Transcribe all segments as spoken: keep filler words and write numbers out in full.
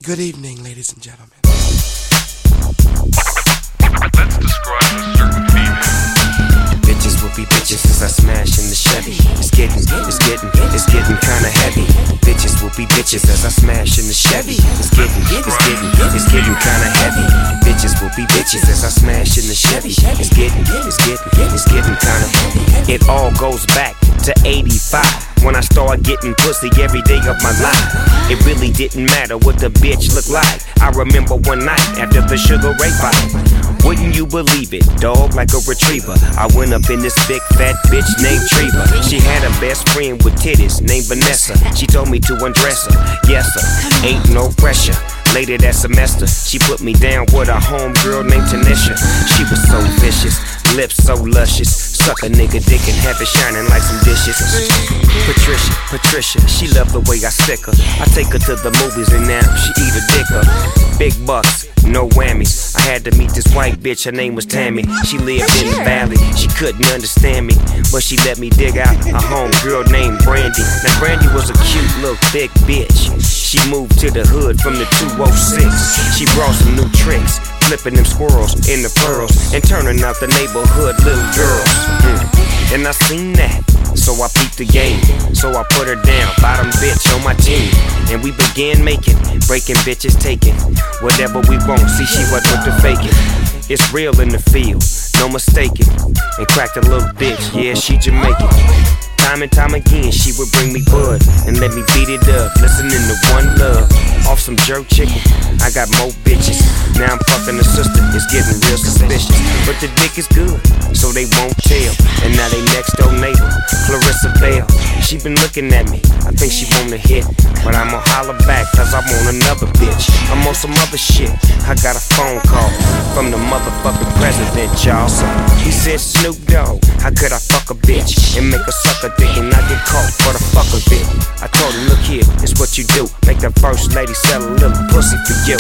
Good evening, ladies and gentlemen. Let's describe a certain female. Bitches will be bitches as I smash in the Chevy. It's getting, it's getting, it's getting kinda heavy. Bitches will be bitches as I smash in the Chevy. It's getting, it's getting, it's getting kinda heavy. Bitches will be bitches as I smash in the Chevy. It's getting, it's getting, it's getting kinda heavy. It all goes back to eighty-five. When I started getting pussy every day of my life. It really didn't matter what the bitch looked like. I remember one night after the Sugar Ray fight. Wouldn't you believe it, dog, like a retriever. I went up in this big fat bitch named Treva. She had a best friend with titties named Vanessa. She told me to undress her, yes sir, ain't no pressure. Later that semester, she put me down with a homegirl named Tanisha. She was so vicious, lips so luscious. Suck a nigga dick and have it shining like some dishes. Patricia, Patricia, she loved the way I stick her. I take her to the movies and now she eat a dick up. Big bucks, no whammies. I had to meet this white bitch, her name was Tammy. She lived in the valley, she couldn't understand me, but she let me dig out a homegirl named Brandy. Now Brandy was a cute little thick bitch. She moved to the hood from the two oh six. She brought some new tricks, flipping them squirrels in the pearls and turning out the neighborhood little girls. Mm. And I seen that, so I peeped the game. So I put her down, bottom bitch on my team. And we began making, breaking bitches, taking whatever we want. See, she wasn't with the faking. It's real in the field, no mistaking. And cracked a little bitch, yeah, she Jamaican. Time and time again, she would bring me bud and let me beat it up, listening to One Love. Off some jerk chicken, I got more bitches. Now I'm fucking the sister, it's getting real suspicious. But the dick is good, so they won't tell. And now they next door neighbor, Clarissa Bell. She been looking at me, I think she wanna hit, but I'ma holler back cause I want another bitch. I'm on some other shit, I got a phone call from the motherfucking president, y'all. So he said, Snoop Dogg, how could I fuck a bitch and make a sucker dick and I get caught for the fuck of it? I told him, look here, it's what you do. Make the first lady sell a little pussy for you.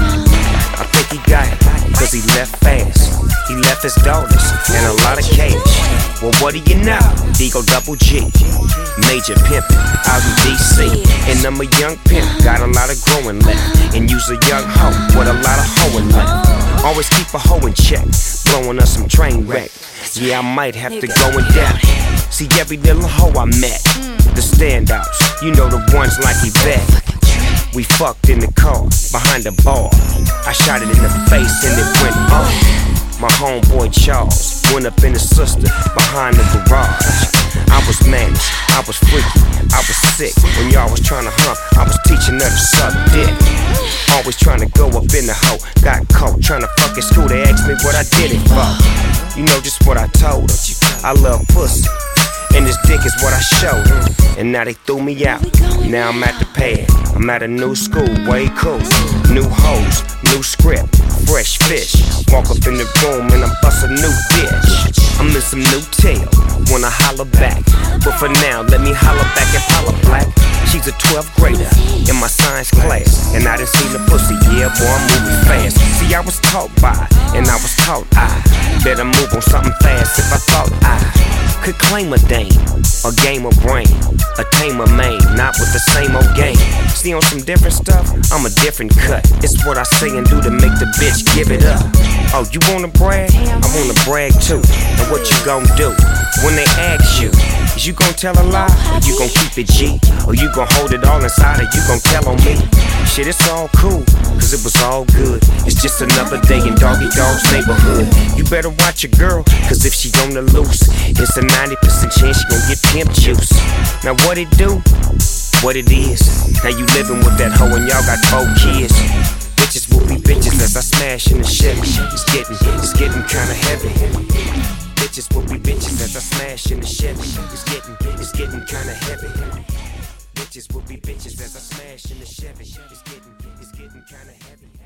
I think he got it, cause he left fast. He left his daughters and a lot of cash. Well, what do you know? Digo Double G, major pimpin' out in D C. And I'm a young pimp, got a lot of growing left. And use a young hoe with a lot of hoeing left. Always keep a hoe in check, blowing us some train wreck. Yeah, I might have to go in depth. See every little hoe I met, the standouts, you know the ones like Yvette. We fucked in the car, behind the bar. I shot it in the face and it went off. My homeboy Charles went up in his sister behind the garage. I was managed, I was freaky, I was sick. When y'all was trying to hump, I was teaching her to suck dick. Always trying to go up in the hoe, got caught trying to fuck at school. They asked me what I did it for. You know just what I told her. I love pussy, and this dick is what I showed her. And now they threw me out. Now I'm at the pad. I'm at a new school, way cool. New hoes, new script, fresh fish. Walk up in the room and I bust a new bitch. I'm in some new tail, wanna holler back. But for now, let me holler back at Paula Black. She's a twelfth grader in my science class. And I done seen the pussy, yeah boy, I'm moving fast. See, I was taught by, and I was taught I better move on something fast if I thought I could claim a dame, a game of brain, a tamer main, not with the same old game. See, on some different stuff, I'm a different cut. It's what I say and do to make the bitch give it up. Oh, you wanna brag? I wanna brag too. And what you gon' do when they ask you? Is you gon' tell a lie? Or you gon' keep it G? Or you gon' hold it all inside or you gon' tell on me? Shit, it's all cool, cause it was all good. It's just another day in Doggy Dog's neighborhood. You better watch your girl, cause if she on the loose, it's a ninety percent chance she gon' get pimp juice. Now what it do? What it is? Now you living with that hoe and y'all got four kids. Bitches will be bitches as I smash in the Chevy. It's getting, it's getting kinda heavy. Bitches will be bitches as I smash in the Chevy. It's getting, it's getting kinda heavy. Bitches will be bitches as I smash in the Chevy. It's getting, it's getting kinda heavy.